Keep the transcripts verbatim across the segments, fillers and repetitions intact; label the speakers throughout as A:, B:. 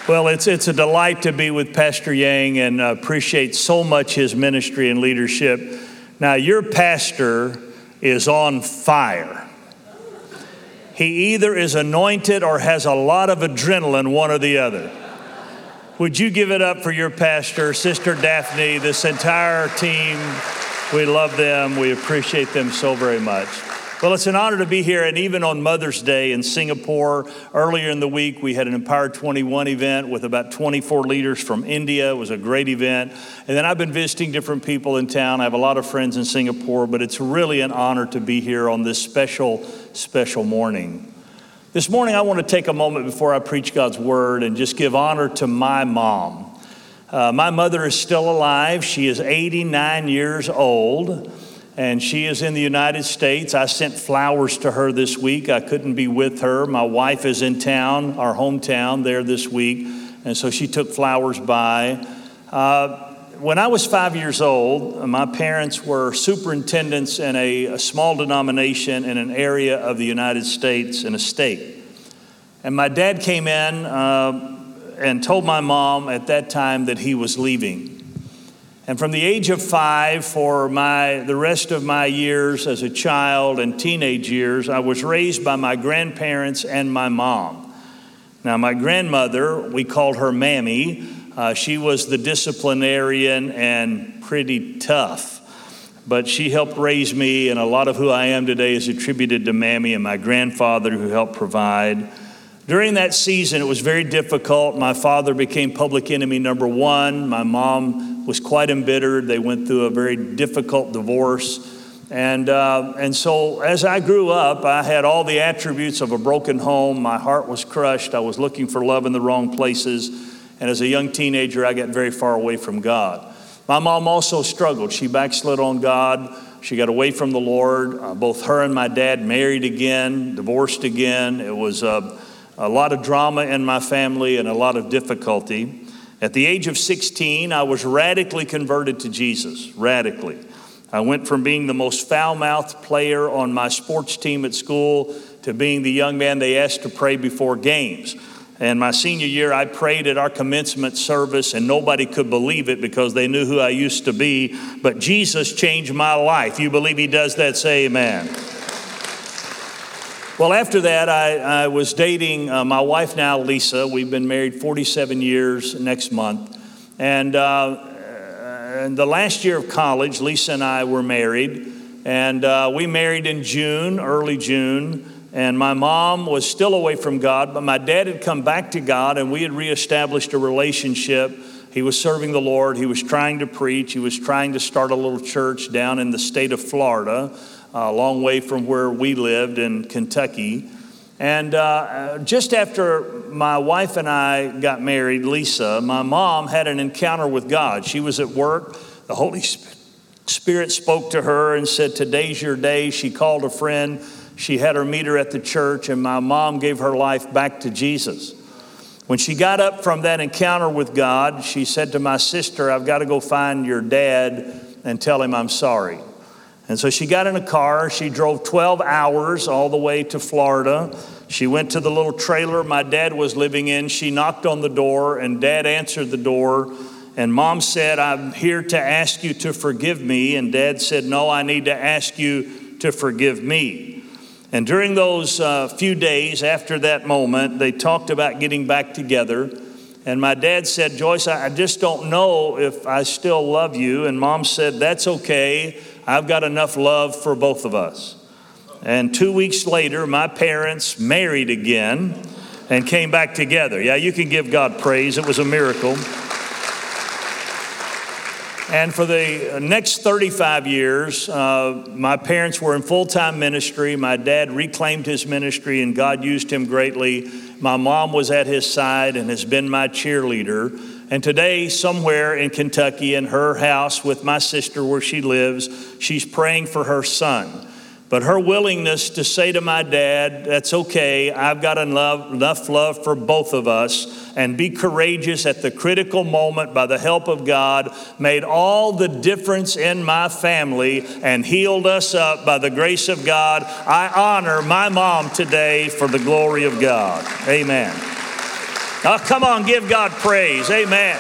A: Well, it's it's a delight to be with Pastor Yang and uh, appreciate so much his ministry and leadership. Now, your pastor is on fire. He either is anointed or has a lot of adrenaline, one or the other. Would you give it up for your pastor, Sister Daphne, this entire team? We love them. We appreciate them so very much. Well, it's an honor to be here, and even on Mother's Day in Singapore, earlier in the week, we had an Empower twenty-one event with about twenty-four leaders from India. It was a great event. And then I've been visiting different people in town. I have a lot of friends in Singapore, but it's really an honor to be here on this special, special morning. This morning, I want to take a moment before I preach God's word and just give honor to my mom. Uh, my mother is still alive. She is eighty-nine years old. And she is in the United States. I sent flowers to her this week. I couldn't be with her. My wife is in town, our hometown, there this week. And so she took flowers by. Uh, when I was five years old, my parents were superintendents in a, a small denomination in an area of the United States, in a state. And my dad came in uh, and told my mom at that time that he was leaving. And from the age of five, for my the rest of my years as a child and teenage years, I was raised by my grandparents and my mom. Now, my grandmother, we called her Mammy. Uh, she was the disciplinarian and pretty tough. But she helped raise me, and a lot of who I am today is attributed to Mammy and my grandfather who helped provide. During that season, it was very difficult. My father became public enemy number one. My mom was quite embittered. They went through a very difficult divorce. And uh, and so as I grew up, I had all the attributes of a broken home. My heart was crushed. I was looking for love in the wrong places. And as a young teenager, I got very far away from God. My mom also struggled. She backslid on God. She got away from the Lord. Uh, both her and my dad married again, divorced again. It was uh, a lot of drama in my family and a lot of difficulty. At the age of sixteen, I was radically converted to Jesus, radically. I went from being the most foul-mouthed player on my sports team at school to being the young man they asked to pray before games. And my senior year, I prayed at our commencement service, and nobody could believe it because they knew who I used to be. But Jesus changed my life. You believe he does that? Say amen. Well, after that, I, I was dating uh, my wife now, Lisa. We've been married forty-seven years next month. And uh, in the last year of college, Lisa and I were married. And uh, we married in June, early June. And my mom was still away from God, but my dad had come back to God, and we had reestablished a relationship. He was serving the Lord. He was trying to preach. He was trying to start a little church down in the state of Florida, a long way from where we lived in Kentucky. And uh, just after my wife and I got married, Lisa, my mom had an encounter with God. She was at work. The Holy Spirit spoke to her and said, "Today's your day." She called a friend. She had her meter at the church, and my mom gave her life back to Jesus. When she got up from that encounter with God, she said to my sister, "I've got to go find your dad and tell him I'm sorry." And so she got in a car. She drove twelve hours all the way to Florida. She went to the little trailer my dad was living in. She knocked on the door, and Dad answered the door. And Mom said, "I'm here to ask you to forgive me." And Dad said, "No, I need to ask you to forgive me." And during those uh, few days after that moment, they talked about getting back together. And my dad said, "Joyce, I just don't know if I still love you." And Mom said, "That's okay. I've got enough love for both of us." And two weeks later, my parents married again and came back together. Yeah, you can give God praise. It was a miracle. And for the next thirty-five years, uh, my parents were in full-time ministry. My dad reclaimed his ministry, and God used him greatly. My mom was at his side and has been my cheerleader. And today, somewhere in Kentucky, in her house with my sister where she lives, she's praying for her son. But her willingness to say to my dad, "That's okay, I've got enough, enough love for both of us," and be courageous at the critical moment by the help of God, made all the difference in my family and healed us up by the grace of God. I honor my mom today for the glory of God. Amen. Oh, come on, give God praise. Amen.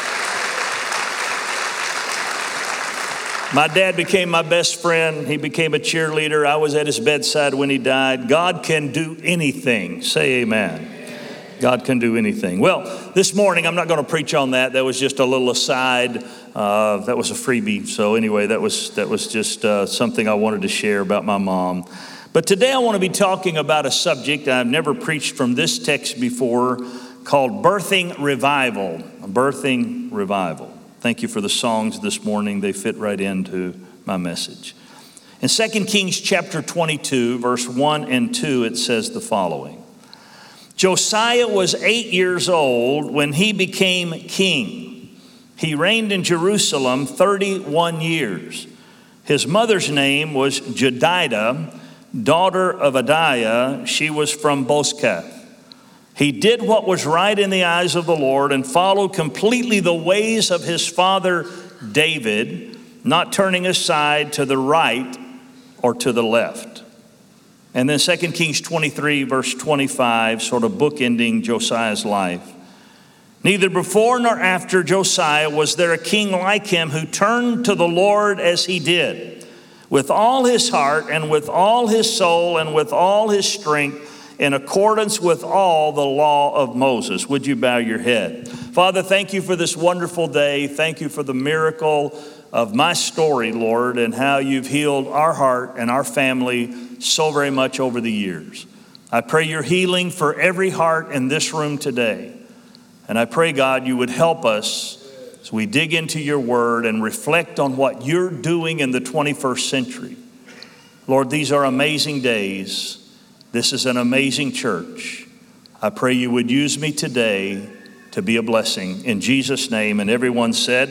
A: My dad became my best friend. He became a cheerleader. I was at his bedside when he died. God can do anything. Say amen. God can do anything. Well, this morning, I'm not going to preach on that. That was just a little aside. Uh, that was a freebie. So anyway, that was, that was just uh, something I wanted to share about my mom. But today I want to be talking about a subject I've never preached from this text before, called Birthing Revival. Birthing Revival. Thank you for the songs this morning. They fit right into my message. In Second Kings chapter twenty-two, verse one and two, it says the following. Josiah was eight years old when he became king. He reigned in Jerusalem thirty-one years. His mother's name was Jedidah, daughter of Adiah. She was from Bozkath. He did what was right in the eyes of the Lord and followed completely the ways of his father David, not turning aside to the right or to the left. And then Second Kings twenty-three, verse twenty-five, sort of bookending Josiah's life. Neither before nor after Josiah was there a king like him who turned to the Lord as he did, with all his heart and with all his soul and with all his strength, in accordance with all the law of Moses. Would you bow your head? Father, thank you for this wonderful day. Thank you for the miracle of my story, Lord, and how you've healed our heart and our family so very much over the years. I pray your healing for every heart in this room today. And I pray, God, you would help us as we dig into your word and reflect on what you're doing in the twenty-first century. Lord, these are amazing days. This is an amazing church. I pray you would use me today to be a blessing. In Jesus' name, and everyone said,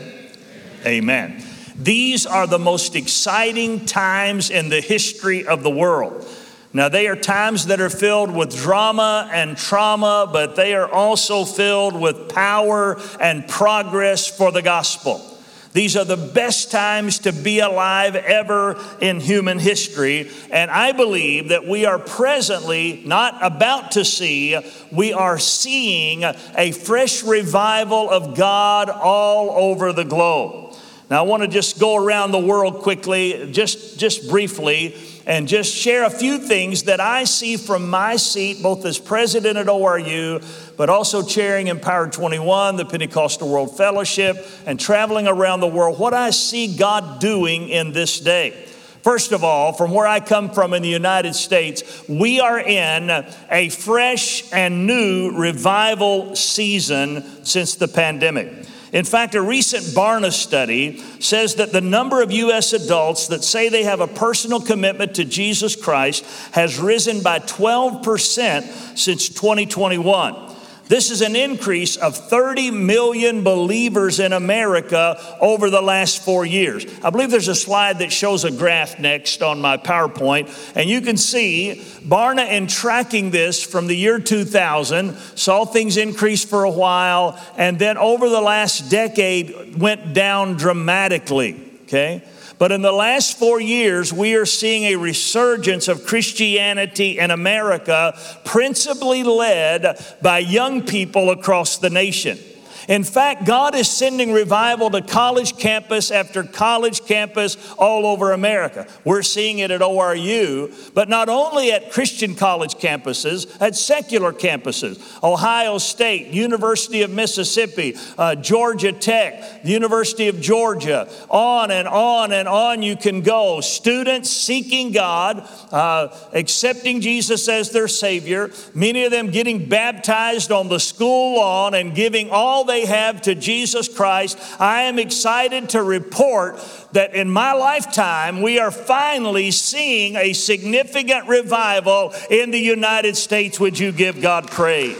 A: amen. Amen. These are the most exciting times in the history of the world. Now, they are times that are filled with drama and trauma, but they are also filled with power and progress for the gospel. These are the best times to be alive ever in human history. And I believe that we are presently not about to see, we are seeing a fresh revival of God all over the globe. Now, I want to just go around the world quickly, just, just briefly, and just share a few things that I see from my seat, both as president at O R U, but also chairing Empowered twenty-one, the Pentecostal World Fellowship, and traveling around the world, what I see God doing in this day. First of all, from where I come from in the United States, we are in a fresh and new revival season since the pandemic. In fact, a recent Barna study says that the number of U S adults that say they have a personal commitment to Jesus Christ has risen by twelve percent since twenty twenty-one. This is an increase of thirty million believers in America over the last four years. I believe there's a slide that shows a graph next on my PowerPoint, and you can see Barna, in tracking this from the year two thousand, saw things increase for a while, and then over the last decade went down dramatically, okay? But in the last four years, we are seeing a resurgence of Christianity in America, principally led by young people across the nation. In fact, God is sending revival to college campus after college campus all over America. We're seeing it at O R U, but not only at Christian college campuses, at secular campuses. Ohio State, University of Mississippi, uh, Georgia Tech, University of Georgia, on and on and on you can go. Students seeking God, uh, accepting Jesus as their Savior, many of them getting baptized on the school lawn and giving all they have to Jesus Christ. I am excited to report that in my lifetime, we are finally seeing a significant revival in the United States. Would you give God praise?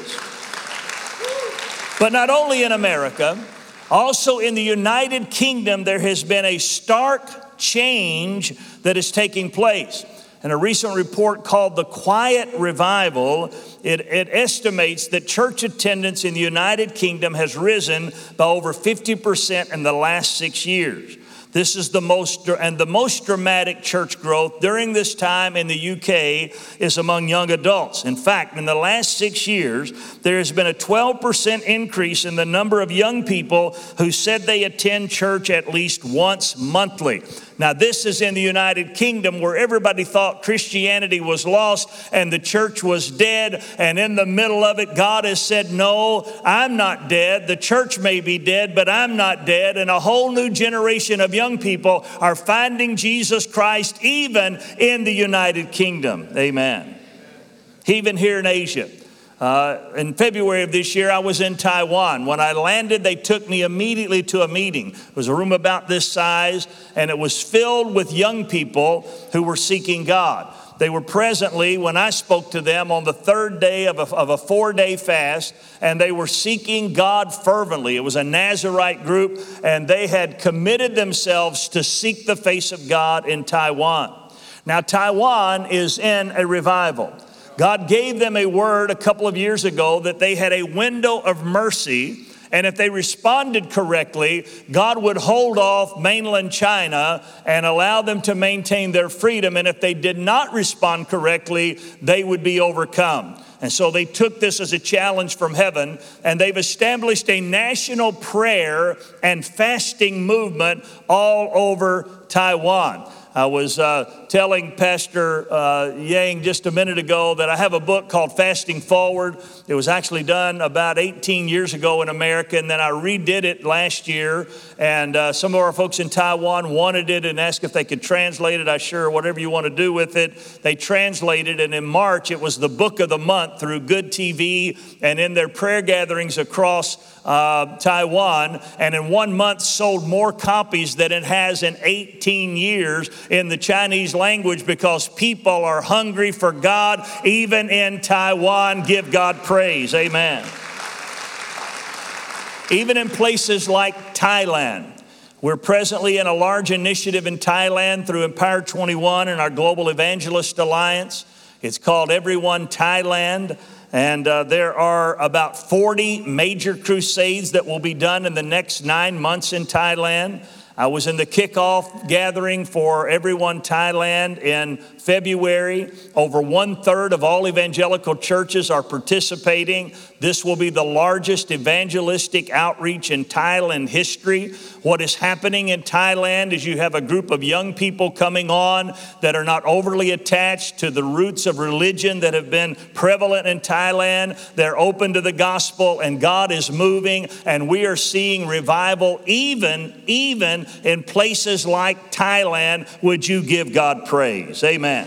A: But not only in America, also in the United Kingdom, there has been a stark change that is taking place. In a recent report called The Quiet Revival, it, it estimates that church attendance in the United Kingdom has risen by over fifty percent in the last six years. This is the most, and the most dramatic church growth during this time in the U K is among young adults. In fact, in the last six years, there has been a twelve percent increase in the number of young people who said they attend church at least once monthly. Now, this is in the United Kingdom, where everybody thought Christianity was lost and the church was dead. And in the middle of it, God has said, no, I'm not dead. The church may be dead, but I'm not dead. And a whole new generation of young people are finding Jesus Christ even in the United Kingdom. Amen. Even here in Asia. Uh, in February of this year, I was in Taiwan. When I landed, they took me immediately to a meeting. It was a room about this size, and it was filled with young people who were seeking God. They were presently, when I spoke to them, on the third day of a, of a four-day fast, and they were seeking God fervently. It was a Nazarite group, and they had committed themselves to seek the face of God in Taiwan. Now, Taiwan is in a revival. God gave them a word a couple of years ago that they had a window of mercy, and if they responded correctly, God would hold off mainland China and allow them to maintain their freedom. And if they did not respond correctly, they would be overcome. And so they took this as a challenge from heaven, and they've established a national prayer and fasting movement all over Taiwan. I was uh, telling Pastor uh, Yang just a minute ago that I have a book called Fasting Forward. It was actually done about eighteen years ago in America, and then I redid it last year. And uh, some of our folks in Taiwan wanted it and asked if they could translate it. I sure, whatever you want to do with it. They translated, and in March, it was the book of the month through Good T V and in their prayer gatherings across uh, Taiwan. And in one month, sold more copies than it has in eighteen years in the Chinese language, because people are hungry for God even in Taiwan. Give God praise. Amen. Even in places like Thailand. We're presently in a large initiative in Thailand through Empower twenty-one and our Global Evangelist Alliance. It's called Everyone Thailand. And uh, there are about forty major crusades that will be done in the next nine months in Thailand. I was in the kickoff gathering for Everyone Thailand in February. Over one third of all evangelical churches are participating. This will be the largest evangelistic outreach in Thailand history. What is happening in Thailand is you have a group of young people coming on that are not overly attached to the roots of religion that have been prevalent in Thailand. They're open to the gospel, and God is moving, and we are seeing revival even, even in places like Thailand. Would you give God praise? Amen.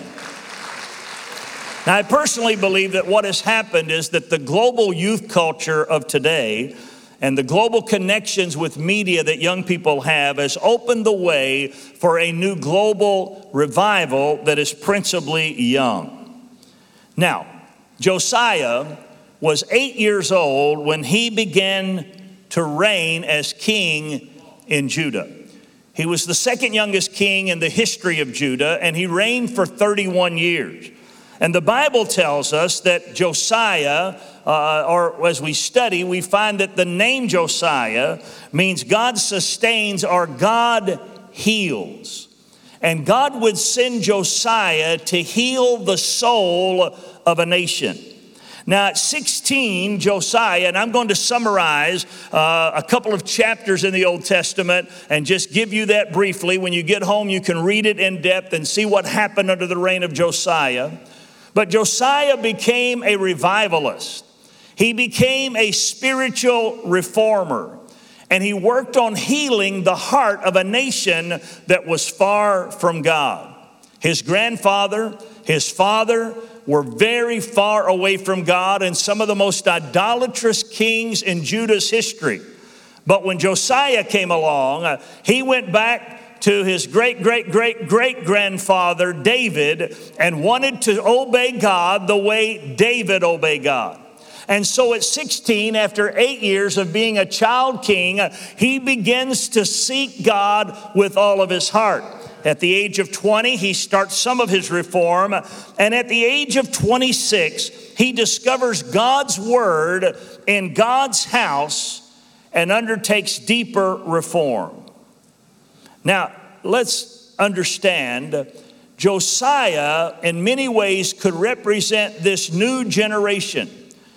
A: Now, I personally believe that what has happened is that the global youth culture of today and the global connections with media that young people have has opened the way for a new global revival that is principally young. Now, Josiah was eight years old when he began to reign as king in Judah. He was the second youngest king in the history of Judah, and he reigned for thirty-one years. And the Bible tells us that Josiah, uh, or as we study, we find that the name Josiah means God sustains or God heals. And God would send Josiah to heal the soul of a nation. Now at sixteen, Josiah, and I'm going to summarize uh, a couple of chapters in the Old Testament and just give you that briefly. When you get home, you can read it in depth and see what happened under the reign of Josiah. But Josiah became a revivalist. He became a spiritual reformer. And he worked on healing the heart of a nation that was far from God. His grandfather, his father were very far away from God and some of the most idolatrous kings in Judah's history. But when Josiah came along, uh, he went back to his great, great, great, great grandfather David and wanted to obey God the way David obeyed God. And so at sixteen, after eight years of being a child king, he begins to seek God with all of his heart. At the age of twenty, he starts some of his reform. And at the age of twenty-six, he discovers God's word in God's house and undertakes deeper reform. Now, let's understand, Josiah in many ways could represent this new generation.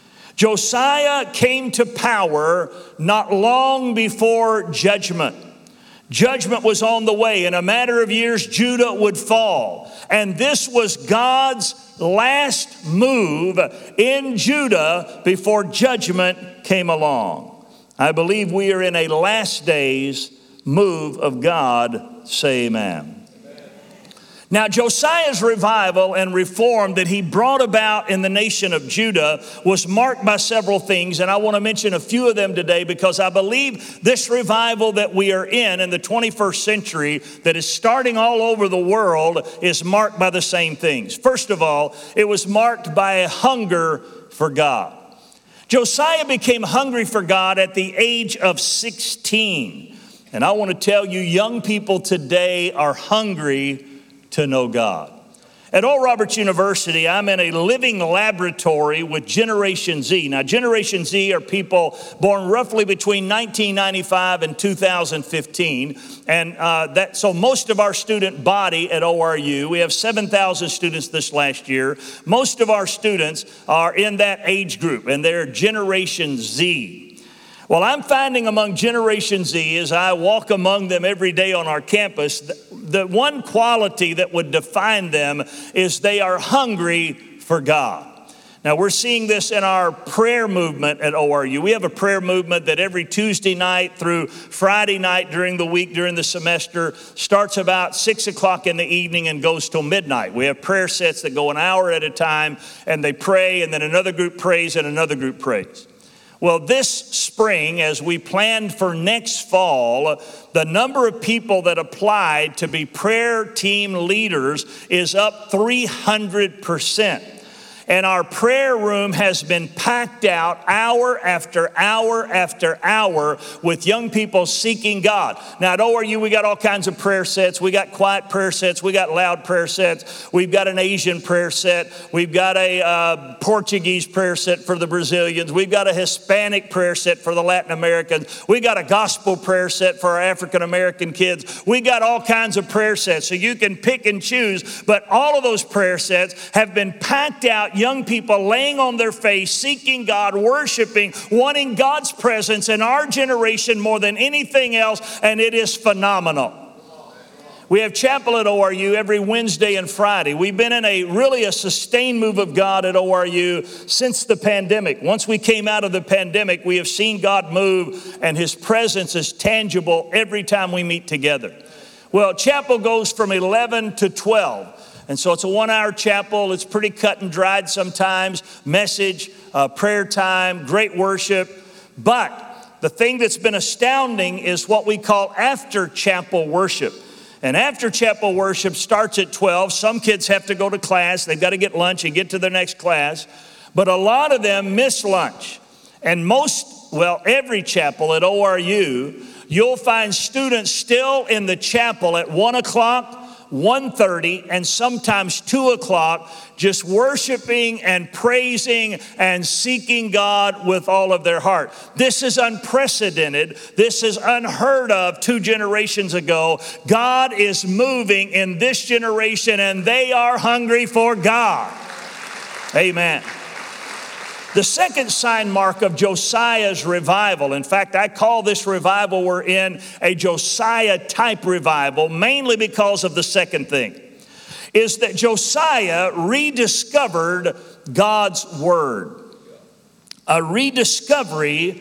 A: Josiah came to power not long before judgment. Judgment was on the way. In a matter of years, Judah would fall. And this was God's last move in Judah before judgment came along. I believe we are in a last days move of God. Say amen. Now, Josiah's revival and reform that he brought about in the nation of Judah was marked by several things, and I want to mention a few of them today because I believe this revival that we are in in the twenty-first century that is starting all over the world is marked by the same things. First of all, it was marked by a hunger for God. Josiah became hungry for God at the age of sixteen, and I want to tell you, young people today are hungry to know God. At Oral Roberts University, I'm in a living laboratory with Generation Z. Now, Generation Z are people born roughly between nineteen ninety-five and two thousand fifteen. And uh, that, so most of our student body at O R U, we have seven thousand students this last year. Most of our students are in that age group, and they're Generation Z. Well, I'm finding among Generation Z, as I walk among them every day on our campus, the one quality that would define them is they are hungry for God. Now, we're seeing this in our prayer movement at O R U. We have a prayer movement that every Tuesday night through Friday night during the week, during the semester, starts about six o'clock in the evening and goes till midnight. We have prayer sets that go an hour at a time, and they pray, and then another group prays, and another group prays. Well, this spring, as we planned for next fall, the number of people that applied to be prayer team leaders is up three hundred percent. And our prayer room has been packed out hour after hour after hour with young people seeking God. Now at O R U, we got all kinds of prayer sets. We got quiet prayer sets. We got loud prayer sets. We've got an Asian prayer set. We've got a uh, Portuguese prayer set for the Brazilians. We've got a Hispanic prayer set for the Latin Americans. We got a gospel prayer set for our African American kids. We got all kinds of prayer sets. So you can pick and choose, but all of those prayer sets have been packed out. Young people laying on their face, seeking God, worshiping, wanting God's presence in our generation more than anything else, and it is phenomenal. We have chapel at O R U every Wednesday and Friday. We've been in a really a sustained move of God at O R U since the pandemic. Once we came out of the pandemic, we have seen God move, and His presence is tangible every time we meet together. Well, chapel goes from eleven to twelve. And so it's a one-hour chapel. It's pretty cut and dried sometimes. Message, uh, prayer time, great worship. But the thing that's been astounding is what we call after-chapel worship. And after-chapel worship starts at twelve. Some kids have to go to class. They've got to get lunch and get to their next class. But a lot of them miss lunch. And most, well, every chapel at O R U, you'll find students still in the chapel at one o'clock, one thirty, and sometimes two o'clock, just worshiping and praising and seeking God with all of their heart. This is unprecedented. This is unheard of two generations ago. God is moving in this generation, and they are hungry for God. Amen. The second sign mark of Josiah's revival, in fact, I call this revival we're in a Josiah type revival, mainly because of the second thing, is that Josiah rediscovered God's word, a rediscovery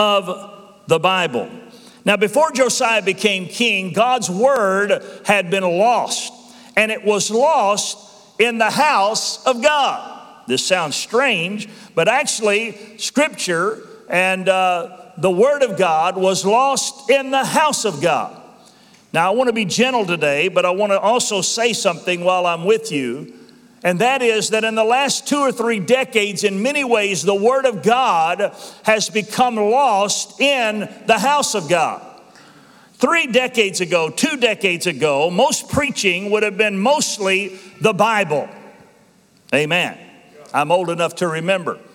A: of the Bible. Now, before Josiah became king, God's word had been lost, and it was lost in the house of God. This sounds strange, but actually Scripture and uh, the Word of God was lost in the house of God. Now, I want to be gentle today, but I want to also say something while I'm with you, and that is that in the last two or three decades, in many ways, the Word of God has become lost in the house of God. Three decades ago, two decades ago, most preaching would have been mostly the Bible. Amen. I'm old enough to remember.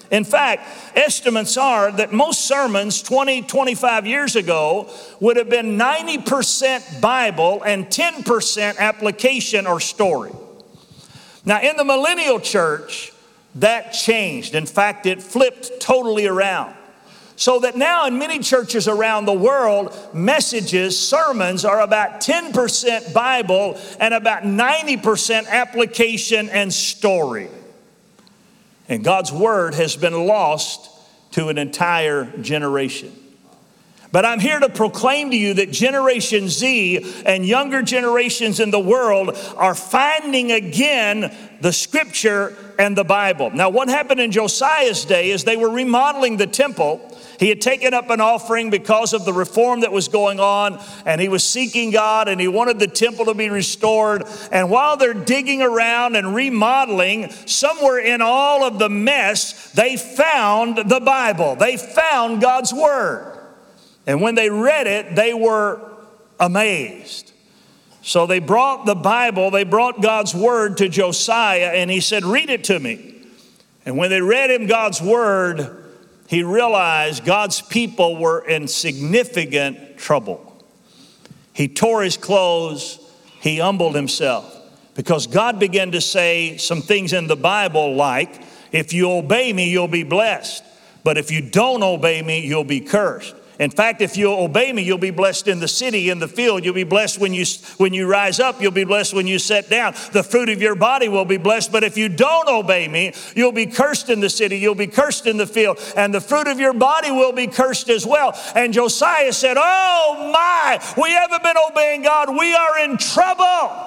A: In fact, estimates are that most sermons twenty, twenty-five years ago would have been ninety percent Bible and ten percent application or story. Now, in the millennial church, that changed. In fact, it flipped totally around. So that now in many churches around the world, messages, sermons are about ten percent Bible and about ninety percent application and story. And God's word has been lost to an entire generation. But I'm here to proclaim to you that Generation Z and younger generations in the world are finding again the scripture and the Bible. Now, what happened in Josiah's day is they were remodeling the temple. He had taken up an offering because of the reform that was going on, and he was seeking God, and he wanted the temple to be restored. And while they're digging around and remodeling, somewhere in all of the mess, they found the Bible. They found God's word. And when they read it, they were amazed. So they brought the Bible, they brought God's word to Josiah, and he said, "Read it to me." And when they read him God's word, he realized God's people were in significant trouble. He tore his clothes, he humbled himself, because God began to say some things in the Bible like, if you obey me, you'll be blessed. But if you don't obey me, you'll be cursed. In fact, if you obey me, you'll be blessed in the city, in the field. You'll be blessed when you, when you rise up. You'll be blessed when you sit down. The fruit of your body will be blessed. But if you don't obey me, you'll be cursed in the city. You'll be cursed in the field. And the fruit of your body will be cursed as well. And Josiah said, oh my, we haven't been obeying God. We are in trouble.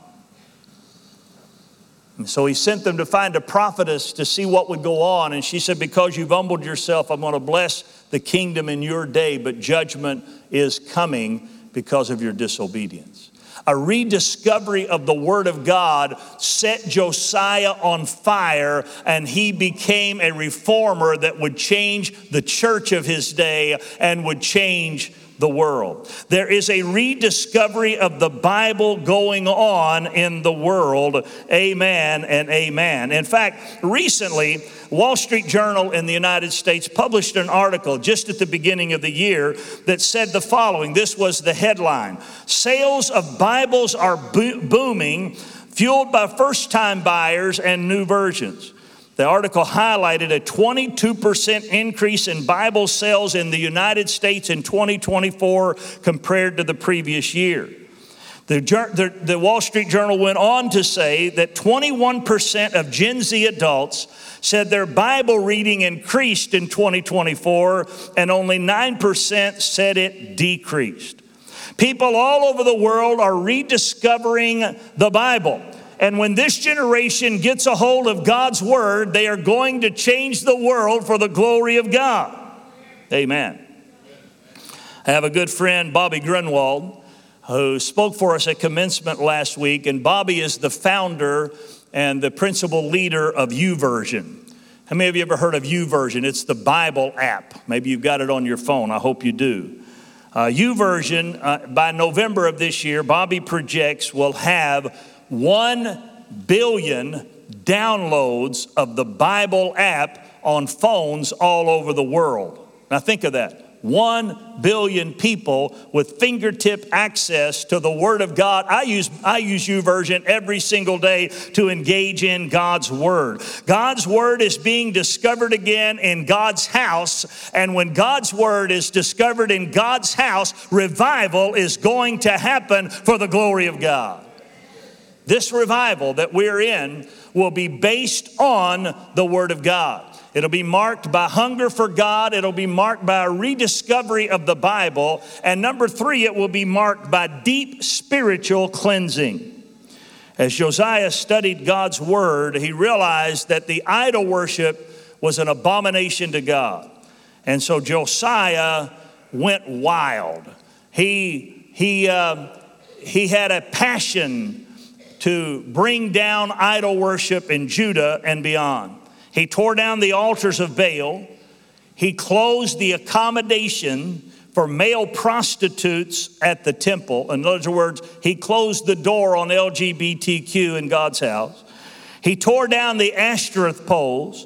A: And so he sent them to find a prophetess to see what would go on. And she said, because you've humbled yourself, I'm going to bless the kingdom in your day, but judgment is coming because of your disobedience. A rediscovery of the word of God set Josiah on fire, and he became a reformer that would change the church of his day and would change the world. There is a rediscovery of the Bible going on in the world. Amen and amen. In fact, recently, Wall Street Journal in the United States published an article just at the beginning of the year that said the following. This was the headline: sales of Bibles are bo- booming, fueled by first-time buyers and new versions. The article highlighted a twenty-two percent increase in Bible sales in the United States in twenty twenty-four compared to the previous year. The, the, the Wall Street Journal went on to say that twenty-one percent of Gen Z adults said their Bible reading increased in twenty twenty-four, and only nine percent said it decreased. People all over the world are rediscovering the Bible. And when this generation gets a hold of God's word, they are going to change the world for the glory of God. Amen. I have a good friend, Bobby Grunwald, who spoke for us at commencement last week. And Bobby is the founder and the principal leader of YouVersion. How many of you ever heard of YouVersion? It's the Bible app. Maybe you've got it on your phone. I hope you do. Uh, YouVersion, uh, by November of this year, Bobby projects will have one billion downloads of the Bible app on phones all over the world. Now think of that. One billion people with fingertip access to the Word of God. I use I use YouVersion every single day to engage in God's Word. God's Word is being discovered again in God's house. And when God's Word is discovered in God's house, revival is going to happen for the glory of God. This revival that we're in will be based on the Word of God. It'll be marked by hunger for God. It'll be marked by a rediscovery of the Bible. And number three, it will be marked by deep spiritual cleansing. As Josiah studied God's word, he realized that the idol worship was an abomination to God. And so Josiah went wild. He, he, uh, he had a passion to bring down idol worship in Judah and beyond. He tore down the altars of Baal. He closed the accommodation for male prostitutes at the temple. In other words, he closed the door on L G B T Q in God's house. He tore down the Ashtoreth poles.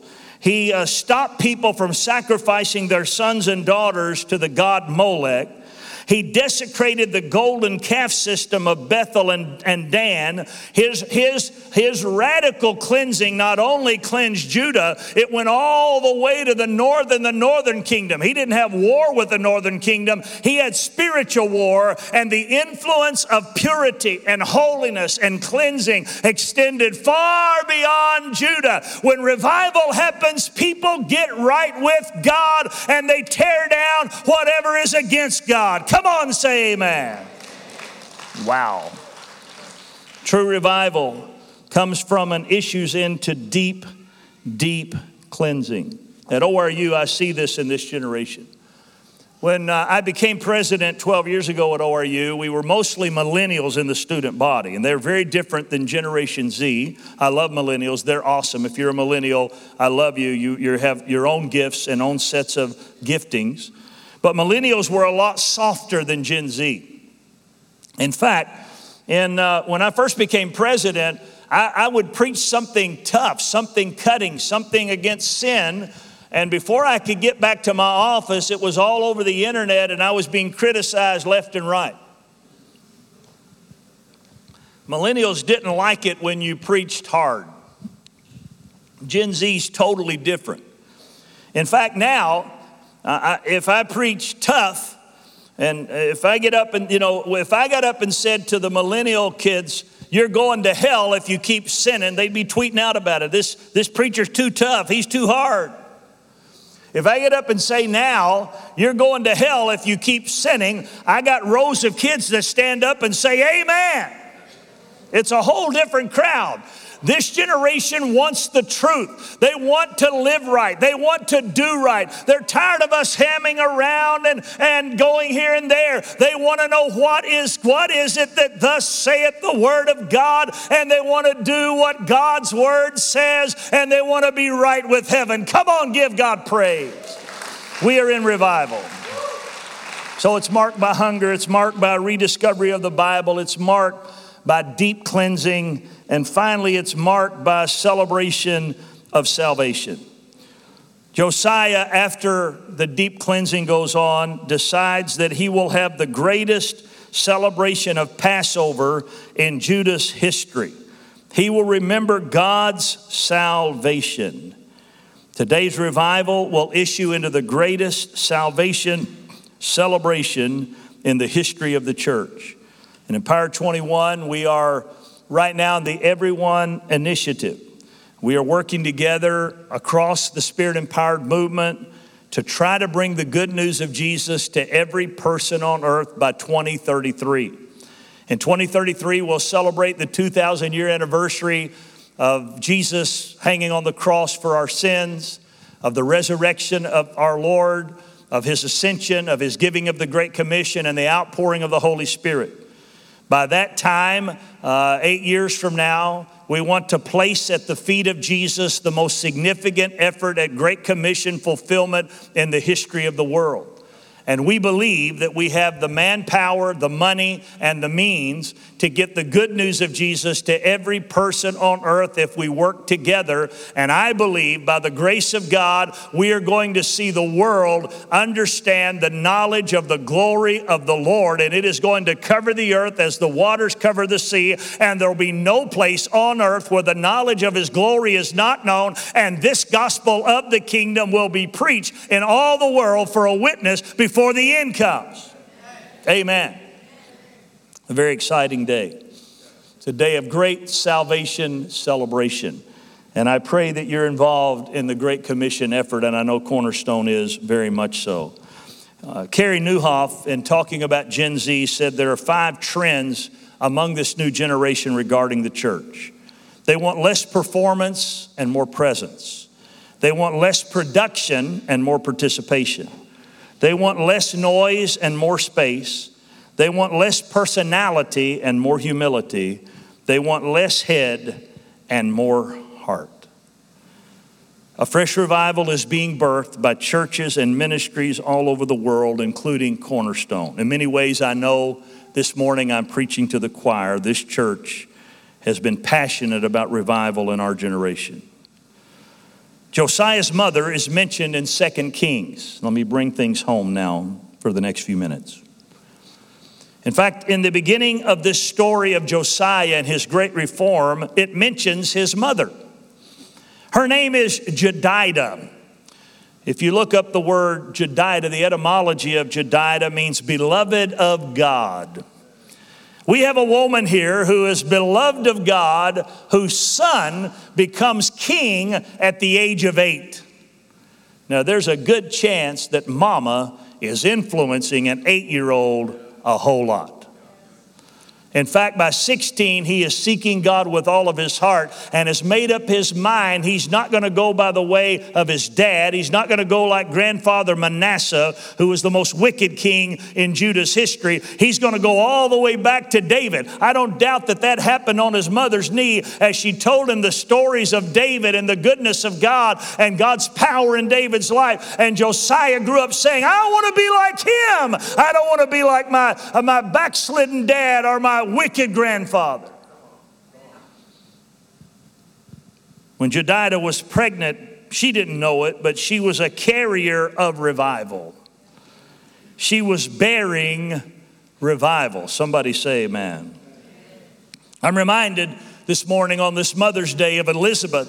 A: He uh, stopped people from sacrificing their sons and daughters to the god Molech. He desecrated the golden calf system of Bethel and, and Dan. His, his, his radical cleansing not only cleansed Judah, it went all the way to the north and the northern kingdom. He didn't have war with the northern kingdom. He had spiritual war, and the influence of purity and holiness and cleansing extended far beyond Judah. When revival happens, people get right with God and they tear down whatever is against God. Come on, say amen. Wow. True revival comes from and issues into deep, deep cleansing. At O R U, I see this in this generation. When uh, I became president twelve years ago at O R U, we were mostly millennials in the student body, and they're very different than Generation Z. I love millennials. They're awesome. If you're a millennial, I love you. You, you have your own gifts and own sets of giftings. But millennials were a lot softer than Gen Z. In fact, in, uh, when I first became president, I, I would preach something tough, something cutting, something against sin. And before I could get back to my office, it was all over the internet and I was being criticized left and right. Millennials didn't like it when you preached hard. Gen Z's totally different. In fact, now, Uh, I, if I preach tough, and if I get up and, you know, if I got up and said to the millennial kids, you're going to hell if you keep sinning, they'd be tweeting out about it. This, this preacher's too tough. He's too hard. If I get up and say now, you're going to hell if you keep sinning, I got rows of kids that stand up and say, amen. It's a whole different crowd. This generation wants the truth. They want to live right. They want to do right. They're tired of us hamming around and, and going here and there. They want to know what is, what is it that thus saith the word of God, and they want to do what God's word says, and they want to be right with heaven. Come on, give God praise. We are in revival. So it's marked by hunger. It's marked by rediscovery of the Bible. It's marked by deep cleansing. And finally, it's marked by a celebration of salvation. Josiah, after the deep cleansing goes on, decides that he will have the greatest celebration of Passover in Judah's history. He will remember God's salvation. Today's revival will issue into the greatest salvation celebration in the history of the church. And in Power twenty-one, we are right now in the Everyone Initiative. We are working together across the Spirit-empowered movement to try to bring the good news of Jesus to every person on earth by twenty thirty-three. In twenty thirty-three, we'll celebrate the two thousand year anniversary of Jesus hanging on the cross for our sins, of the resurrection of our Lord, of his ascension, of his giving of the Great Commission, and the outpouring of the Holy Spirit. By that time, uh, eight years from now, we want to place at the feet of Jesus the most significant effort at Great Commission fulfillment in the history of the world. And we believe that we have the manpower, the money, and the means to get the good news of Jesus to every person on earth if we work together. And I believe by the grace of God, we are going to see the world understand the knowledge of the glory of the Lord. And it is going to cover the earth as the waters cover the sea. And there will be no place on earth where the knowledge of his glory is not known. And this gospel of the kingdom will be preached in all the world for a witness before Before the end comes. Amen. A very exciting day. It's a day of great salvation celebration. And I pray that you're involved in the Great Commission effort, and I know Cornerstone is very much so. Uh, Carey Nieuwhof, in talking about Gen Z, said there are five trends among this new generation regarding the church. They want less performance and more presence. They want less production and more participation. They want less noise and more space. They want less personality and more humility. They want less head and more heart. A fresh revival is being birthed by churches and ministries all over the world, including Cornerstone. In many ways, I know this morning I'm preaching to the choir. This church has been passionate about revival in our generation. Josiah's mother is mentioned in Second Kings. Let me bring things home now for the next few minutes. In fact, in the beginning of this story of Josiah and his great reform, it mentions his mother. Her name is Jedidah. If you look up the word Jedidah, the etymology of Jedidah means beloved of God. We have a woman here who is beloved of God, whose son becomes king at the age of eight. Now, there's a good chance that mama is influencing an eight-year-old a whole lot. In fact, by sixteen, he is seeking God with all of his heart and has made up his mind he's not going to go by the way of his dad. He's not going to go like grandfather Manasseh, who was the most wicked king in Judah's history. He's going to go all the way back to David. I don't doubt that that happened on his mother's knee as she told him the stories of David and the goodness of God and God's power in David's life. And Josiah grew up saying, I want to be like him. I don't want to be like my, uh, my backslidden dad or my wicked grandfather. When Jedidah was pregnant, she didn't know it, but she was a carrier of revival. She was bearing revival. Somebody say amen. I'm reminded this morning on this Mother's Day of Elizabeth,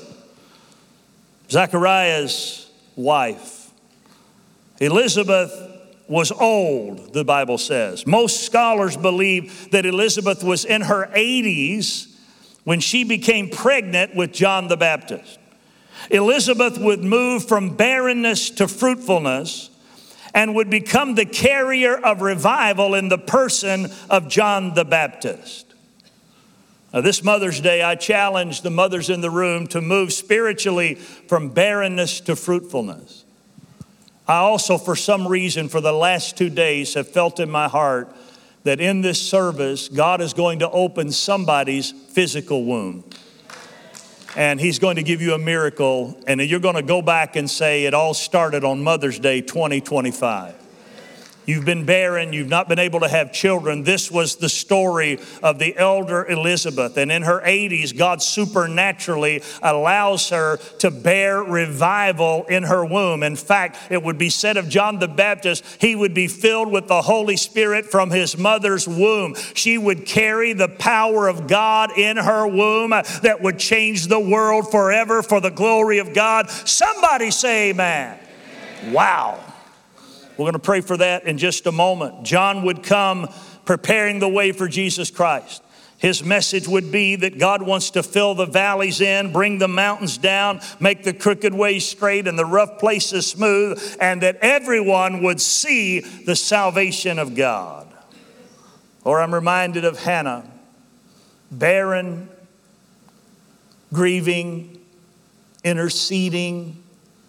A: Zachariah's wife. Elizabeth was old, the Bible says. Most scholars believe that Elizabeth was in her eighties when she became pregnant with John the Baptist. Elizabeth would move from barrenness to fruitfulness and would become the carrier of revival in the person of John the Baptist. Now, this Mother's Day, I challenge the mothers in the room to move spiritually from barrenness to fruitfulness. I also, for some reason, for the last two days, have felt in my heart that in this service, God is going to open somebody's physical womb. And he's going to give you a miracle, and you're going to go back and say, it all started on Mother's Day twenty twenty-five. You've been barren, you've not been able to have children. This was the story of the elder Elizabeth. And in her eighties, God supernaturally allows her to bear revival in her womb. In fact, it would be said of John the Baptist, he would be filled with the Holy Spirit from his mother's womb. She would carry the power of God in her womb that would change the world forever for the glory of God. Somebody say amen. Wow. We're going to pray for that in just a moment. John would come preparing the way for Jesus Christ. His message would be that God wants to fill the valleys in, bring the mountains down, make the crooked ways straight and the rough places smooth, and that everyone would see the salvation of God. Or I'm reminded of Hannah, barren, grieving, interceding,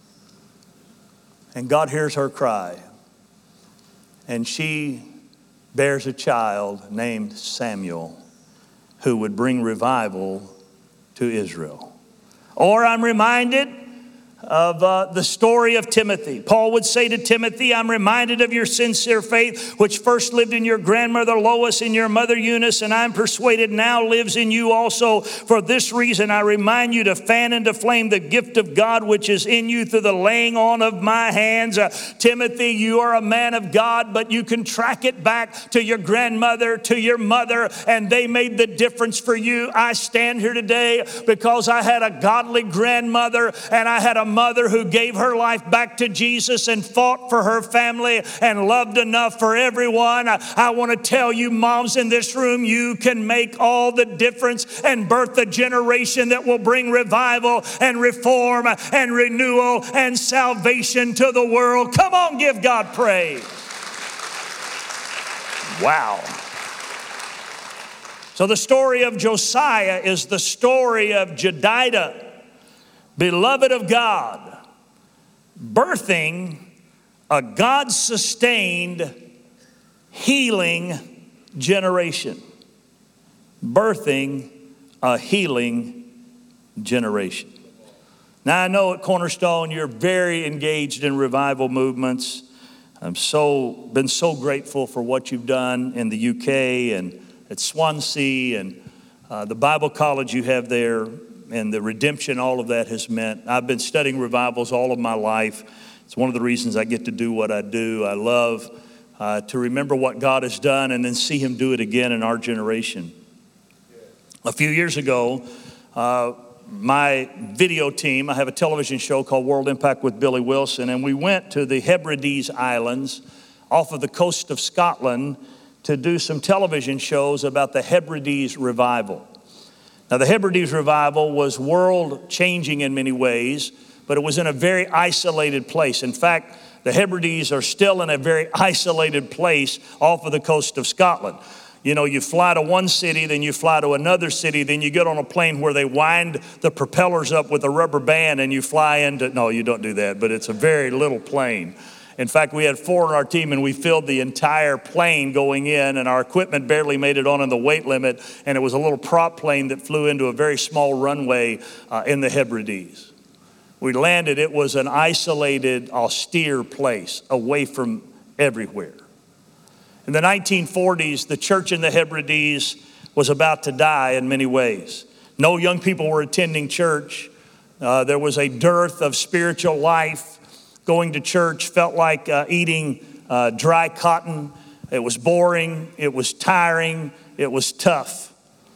A: and God hears her cry. And she bears a child named Samuel who would bring revival to Israel. Or I'm reminded of uh, the story of Timothy. Paul would say to Timothy, I'm reminded of your sincere faith, which first lived in your grandmother Lois and your mother Eunice, and I'm persuaded now lives in you also. For this reason, I remind you to fan into flame the gift of God, which is in you through the laying on of my hands. Uh, Timothy, you are a man of God, but you can track it back to your grandmother, to your mother, and they made the difference for you. I stand here today because I had a godly grandmother, and I had a mother who gave her life back to Jesus and fought for her family and loved enough for everyone. I, I want to tell you, moms in this room, you can make all the difference and birth a generation that will bring revival and reform and renewal and salvation to the world. Come on, give God praise. Wow. So the story of Josiah is the story of Jedidah, beloved of God, birthing a God-sustained healing generation. Birthing a healing generation. Now, I know at Cornerstone you're very engaged in revival movements. I'm so been so grateful for what you've done in the U K and at Swansea and uh, the Bible college you have there. and the redemption all of that has meant. I've been studying revivals all of my life. It's one of the reasons I get to do what I do. I love uh, to remember what God has done and then see him do it again in our generation. A few years ago, uh, my video team, I have a television show called World Impact with Billy Wilson, and we went to the Hebrides Islands off of the coast of Scotland to do some television shows about the Hebrides revival. Now, the Hebrides revival was world-changing in many ways, but it was in a very isolated place. In fact, the Hebrides are still in a very isolated place off of the coast of Scotland. You know, you fly to one city, then you fly to another city, then you get on a plane where they wind the propellers up with a rubber band and you fly into, no, you don't do that, but it's a very little plane. In fact, we had four on our team and we filled the entire plane going in, and our equipment barely made it on in the weight limit, and it was a little prop plane that flew into a very small runway uh, in the Hebrides. We landed, it was an isolated, austere place away from everywhere. In the nineteen forties, the church in the Hebrides was about to die in many ways. No young people were attending church. Uh, there was a dearth of spiritual life. Going to church felt like uh, eating uh, dry cotton. It was boring. It was tiring. It was tough.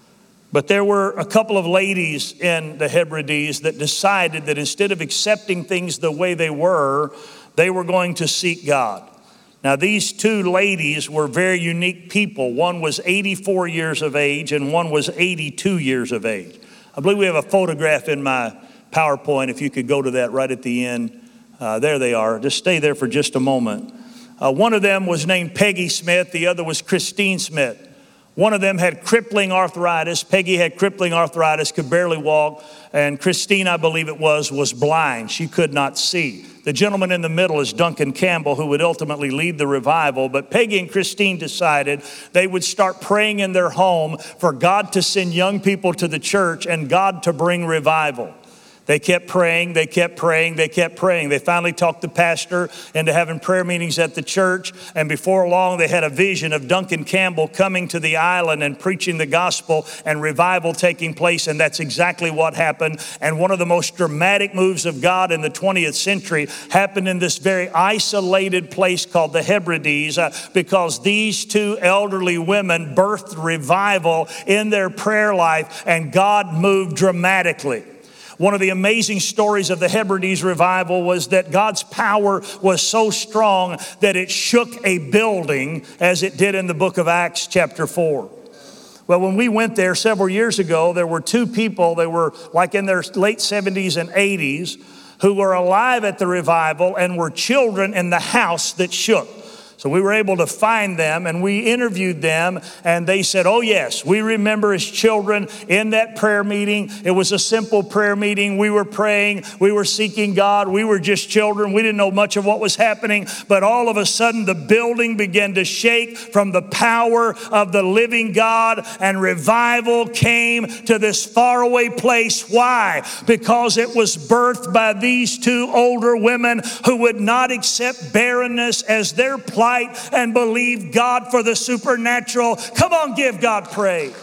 A: But there were a couple of ladies in the Hebrides that decided that instead of accepting things the way they were, they were going to seek God. Now, these two ladies were very unique people. One was eighty-four years of age and one was eighty-two years of age. I believe we have a photograph in my PowerPoint, if you could go to that right at the end. Uh, there they are. Just stay there for just a moment. Uh, one of them was named Peggy Smith. The other was Christine Smith. One of them had crippling arthritis. Peggy had crippling arthritis, could barely walk. And Christine, I believe it was, was blind. She could not see. The gentleman in the middle is Duncan Campbell, who would ultimately lead the revival. But Peggy and Christine decided they would start praying in their home for God to send young people to the church and God to bring revival. They kept praying, they kept praying, they kept praying. They finally talked the pastor into having prayer meetings at the church. And before long, they had a vision of Duncan Campbell coming to the island and preaching the gospel and revival taking place. And that's exactly what happened. And one of the most dramatic moves of God in the twentieth century happened in this very isolated place called the Hebrides, uh, because these two elderly women birthed revival in their prayer life, and God moved dramatically. One of the amazing stories of the Hebrides revival was that God's power was so strong that it shook a building, as it did in the book of Acts chapter four. Well, when we went there several years ago, there were two people, they were like in their late seventies and eighties, who were alive at the revival and were children in the house that shook. So we were able to find them and we interviewed them, and they said, oh yes, we remember as children in that prayer meeting. It was a simple prayer meeting. We were praying, we were seeking God. We were just children. We didn't know much of what was happening, but all of a sudden the building began to shake from the power of the living God, and revival came to this faraway place. Why? Because it was birthed by these two older women who would not accept barrenness as their plight and believe God for the supernatural. Come on, give God praise.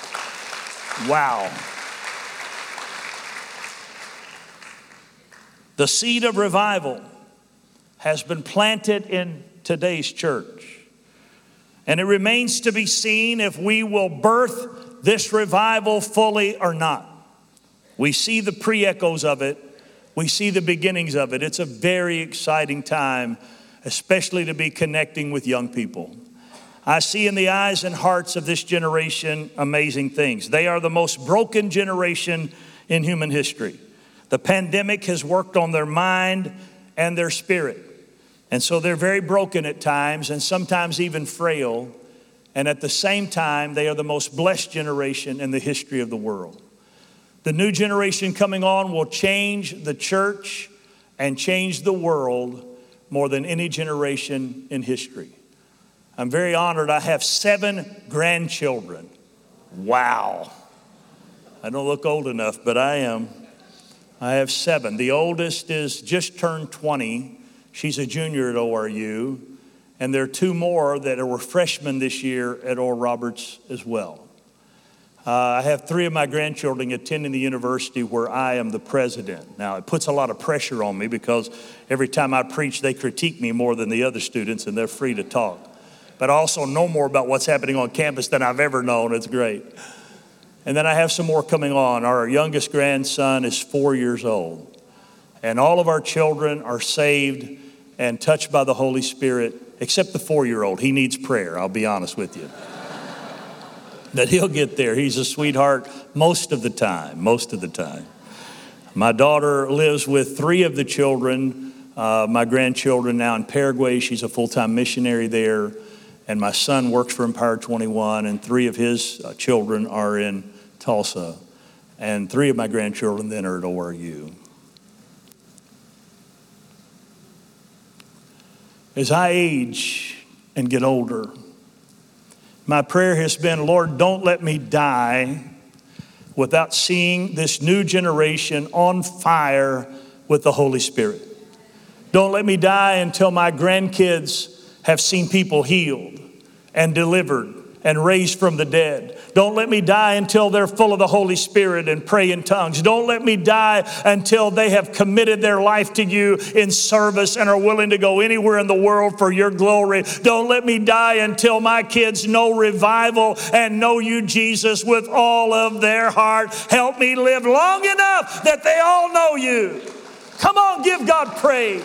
A: Wow. The seed of revival has been planted in today's church, and it remains to be seen if we will birth this revival fully or not. We see the pre-echoes of it. We see the beginnings of it. It's a very exciting time, especially to be connecting with young people. I see in the eyes and hearts of this generation amazing things. They are the most broken generation in human history. The pandemic has worked on their mind and their spirit. And so they're very broken at times, and sometimes even frail. And at the same time, they are the most blessed generation in the history of the world. The new generation coming on will change the church and change the world more than any generation in history. I'm very honored. I have seven grandchildren. Wow. I don't look old enough, but I am. I have seven. The oldest is just turned twenty. She's a junior at O R U. And there are two more that were freshmen this year at Oral Roberts as well. Uh, I have three of my grandchildren attending the university where I am the president. Now, it puts a lot of pressure on me because every time I preach, they critique me more than the other students, and they're free to talk. But I also know more about what's happening on campus than I've ever known. It's great. And then I have some more coming on. Our youngest grandson is four years old. And all of our children are saved and touched by the Holy Spirit, except the four-year-old. He needs prayer, I'll be honest with you. That he'll get there. He's a sweetheart most of the time, most of the time. My daughter lives with three of the children, uh, my grandchildren now in Paraguay. She's a full-time missionary there. And my son works for Empire twenty-one, and three of his uh, children are in Tulsa. And three of my grandchildren then are at O R U. As I age and get older, my prayer has been, Lord, don't let me die without seeing this new generation on fire with the Holy Spirit. Don't let me die until my grandkids have seen people healed and delivered and raised from the dead. Don't let me die until they're full of the Holy Spirit and pray in tongues. Don't let me die until they have committed their life to you in service and are willing to go anywhere in the world for your glory. Don't let me die until my kids know revival and know you, Jesus, with all of their heart. Help me live long enough that they all know you. Come on, give God praise.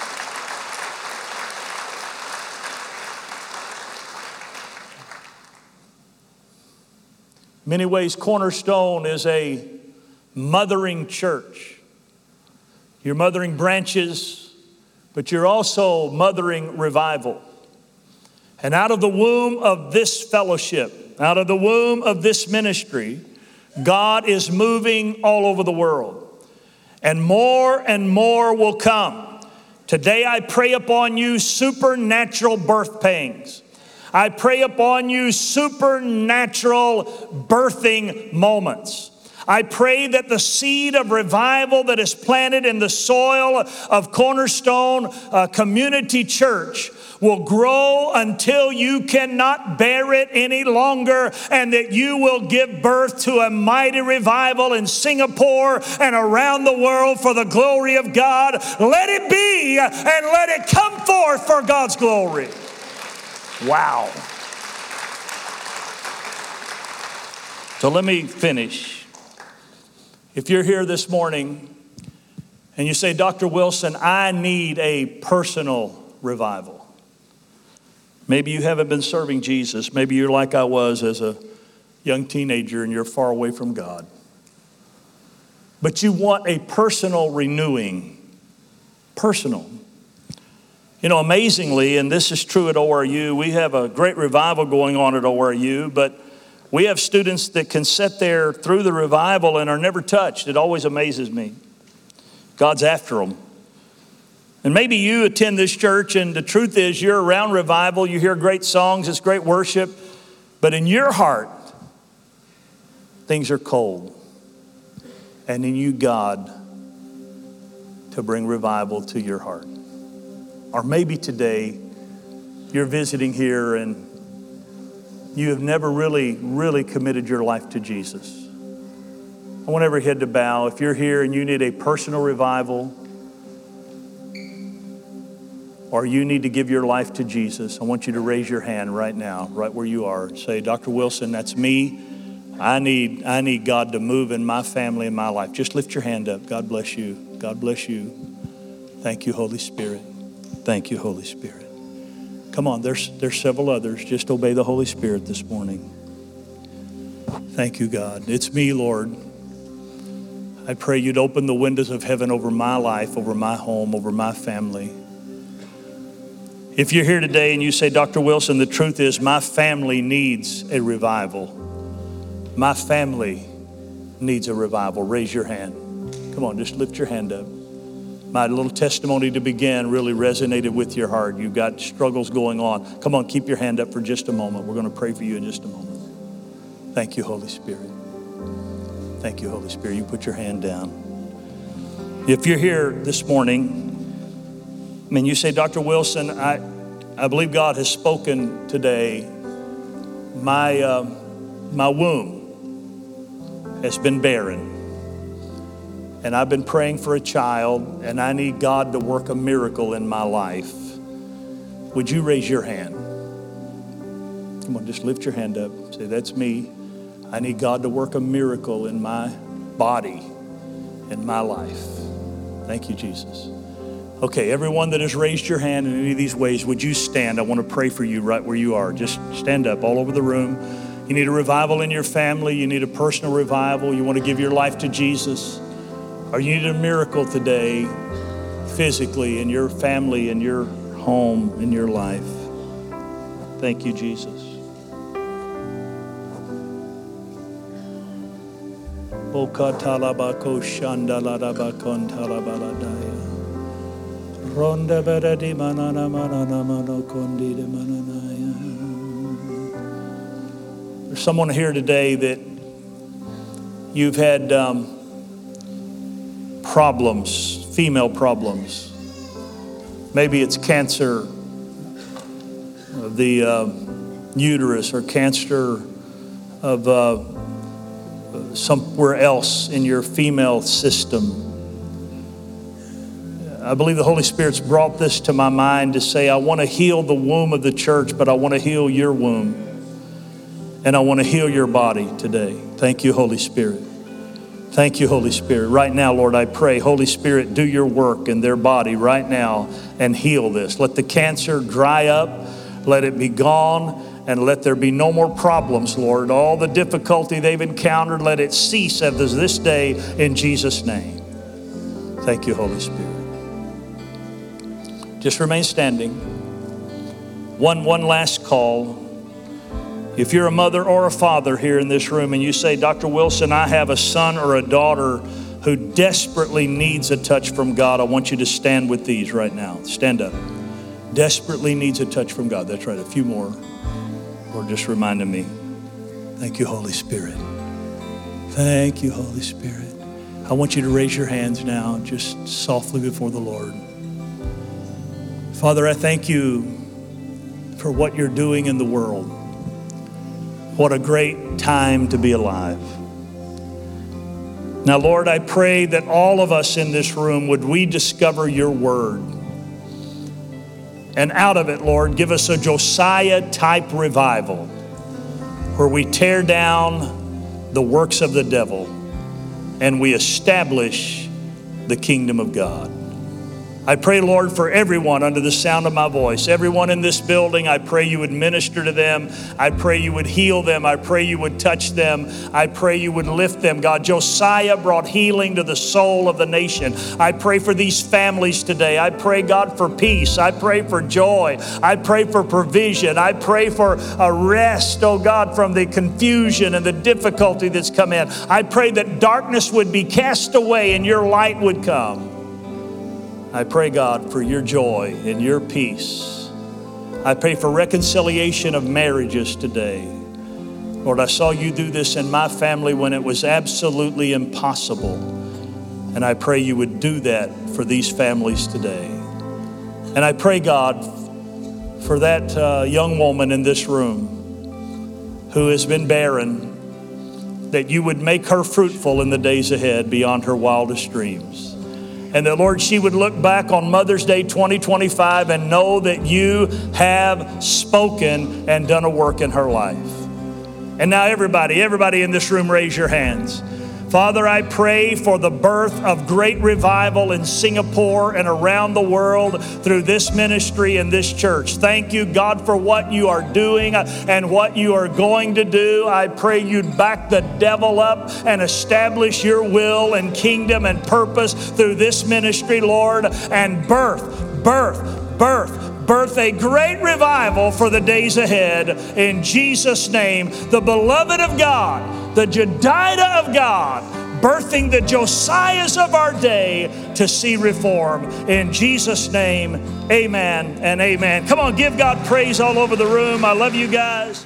A: Many ways, Cornerstone is a mothering church. You're mothering branches, but you're also mothering revival. And out of the womb of this fellowship, out of the womb of this ministry, God is moving all over the world. And more and more will come. Today I pray upon you supernatural birth pangs. I pray upon you supernatural birthing moments. I pray that the seed of revival that is planted in the soil of Cornerstone uh, Community Church will grow until you cannot bear it any longer, and that you will give birth to a mighty revival in Singapore and around the world for the glory of God. Let it be, and let it come forth for God's glory. Wow. So let me finish. If you're here this morning and you say, Doctor Wilson, I need a personal revival. Maybe you haven't been serving Jesus. Maybe you're like I was as a young teenager and you're far away from God. But you want a personal renewing. Personal. You know, amazingly, and this is true at O R U, we have a great revival going on at O R U, but we have students that can sit there through the revival and are never touched. It always amazes me. God's after them. And maybe you attend this church, and the truth is you're around revival, you hear great songs, it's great worship, but in your heart, things are cold. And in you, God, to bring revival to your heart. Or maybe today you're visiting here and you have never really, really committed your life to Jesus. I want every head to bow. If you're here and you need a personal revival, or you need to give your life to Jesus, I want you to raise your hand right now, right where you are. Say, Doctor Wilson, that's me. I need, I need God to move in my family and my life. Just lift your hand up. God bless you. God bless you. Thank you, Holy Spirit. Thank you, Holy Spirit. Come on, there's, there's several others. Just obey the Holy Spirit this morning. Thank you, God. It's me, Lord. I pray you'd open the windows of heaven over my life, over my home, over my family. If you're here today and you say, Doctor Wilson, the truth is my family needs a revival. My family needs a revival. Raise your hand. Come on, just lift your hand up. My little testimony to begin really resonated with your heart. You've got struggles going on. Come on, keep your hand up for just a moment. We're going to pray for you in just a moment. Thank you, Holy Spirit. Thank you, Holy Spirit. You put your hand down. If you're here this morning, I mean, you say, Doctor Wilson, I, I believe God has spoken today. My, uh, my womb has been barren. And I've been praying for a child, and I need God to work a miracle in my life. Would you raise your hand? Come on, just lift your hand up. Say, that's me. I need God to work a miracle in my body, in my life. Thank you, Jesus. Okay, everyone that has raised your hand in any of these ways, would you stand? I want to pray for you right where you are. Just stand up all over the room. You need a revival in your family. You need a personal revival. You want to give your life to Jesus. Or you need a miracle today, physically, in your family, in your home, in your life. Thank you, Jesus. There's someone here today that you've had um, problems, female problems. Maybe it's cancer of the uh, uterus or cancer of uh, somewhere else in your female system. I believe the Holy Spirit's brought this to my mind to say, I want to heal the womb of the church, but I want to heal your womb. And I want to heal your body today. Thank you, Holy Spirit. Thank you, Holy Spirit. Right now, Lord, I pray, Holy Spirit, do your work in their body right now and heal this. Let the cancer dry up. Let it be gone. And let there be no more problems, Lord. All the difficulty they've encountered, let it cease as of this day in Jesus' name. Thank you, Holy Spirit. Just remain standing. One, one last call. If you're a mother or a father here in this room and you say, Doctor Wilson, I have a son or a daughter who desperately needs a touch from God, I want you to stand with these right now. Stand up. Desperately needs a touch from God. That's right, a few more. Lord, just reminded me. Thank you, Holy Spirit. Thank you, Holy Spirit. I want you to raise your hands now, just softly before the Lord. Father, I thank you for what you're doing in the world. What a great time to be alive. Now, Lord, I pray that all of us in this room would rediscover your word. And out of it, Lord, give us a Josiah-type revival where we tear down the works of the devil and we establish the kingdom of God. I pray, Lord, for everyone under the sound of my voice, everyone in this building, I pray you would minister to them. I pray you would heal them. I pray you would touch them. I pray you would lift them. God, Josiah brought healing to the soul of the nation. I pray for these families today. I pray, God, for peace. I pray for joy. I pray for provision. I pray for a rest, oh God, from the confusion and the difficulty that's come in. I pray that darkness would be cast away and your light would come. I pray, God, for your joy and your peace. I pray for reconciliation of marriages today. Lord, I saw you do this in my family when it was absolutely impossible. And I pray you would do that for these families today. And I pray, God, for that uh, young woman in this room who has been barren, that you would make her fruitful in the days ahead beyond her wildest dreams. And that, Lord, she would look back on Mother's Day twenty twenty-five and know that you have spoken and done a work in her life. And now everybody, everybody in this room, raise your hands. Father, I pray for the birth of great revival in Singapore and around the world through this ministry and this church. Thank you, God, for what you are doing and what you are going to do. I pray you'd back the devil up and establish your will and kingdom and purpose through this ministry, Lord, and birth, birth, birth. Birth a great revival for the days ahead. In Jesus' name, the beloved of God, the Jedidah of God, birthing the Josiahs of our day to see reform. In Jesus' name, amen and amen. Come on, give God praise all over the room. I love you guys.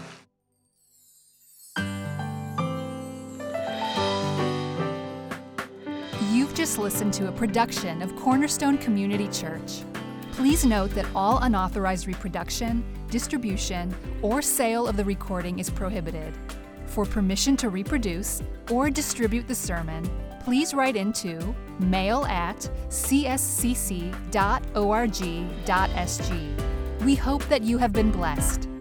B: You've just listened to a production of Cornerstone Community Church. Please note that all unauthorized reproduction, distribution, or sale of the recording is prohibited. For permission to reproduce or distribute the sermon, please write into mail at c s c c dot org dot s g. We hope that you have been blessed.